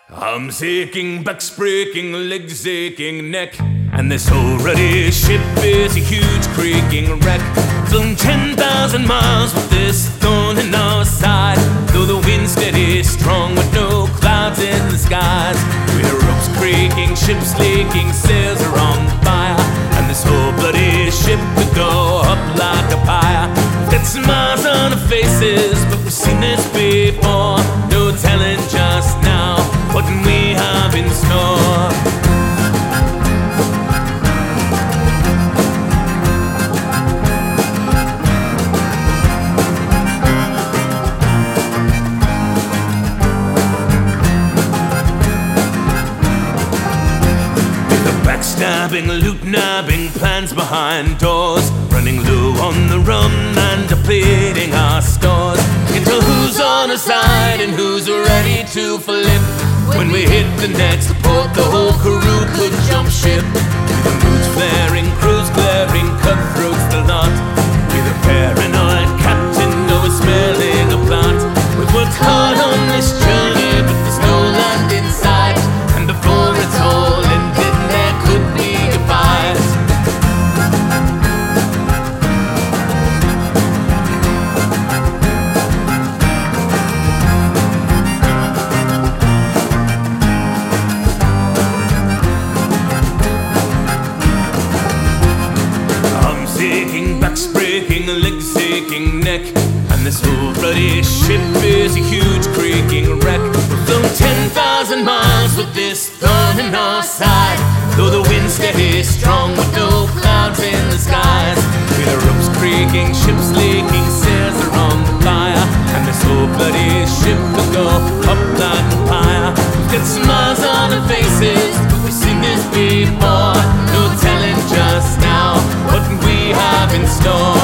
Arms aching, backs breaking, legs aching, neck. And this whole ruddy ship is a huge creaking wreck. Flown 10,000 miles with this thorn in our side. Though the wind's steady, strong with no clouds in the skies. We hear ropes creaking, ships leaking, sails are on fire. And this whole bloody ship could go up like a pyre. We've got smiles on our faces, but we've seen this before. No telling just now what we have in store. Backstabbing, loot nabbing, plans behind doors. Running low on the rum and depleting our stores. Can tell who's on our side and who's ready to flip. When we hit the next port, the whole crew could jump ship. With the moods flaring, crews glaring, cutthroats the lot. With a paranoid captain, always smelling a plot. We've worked hard on this journey, but there's no land in sight. And before it's all ended, there could be goodbyes. Arms aching, backs breaking, legs aching, neck. And this whole bloody ship is a huge creaking wreck. We've flown 10,000 miles with this thorn in our side. Though the wind's steady, strong with no clouds in the skies. With the ropes creaking, ships leaking, sails are on fire. And this whole bloody ship will go up like a pyre. We've got smiles on our faces, but we've seen this before. No telling just now what we have in store.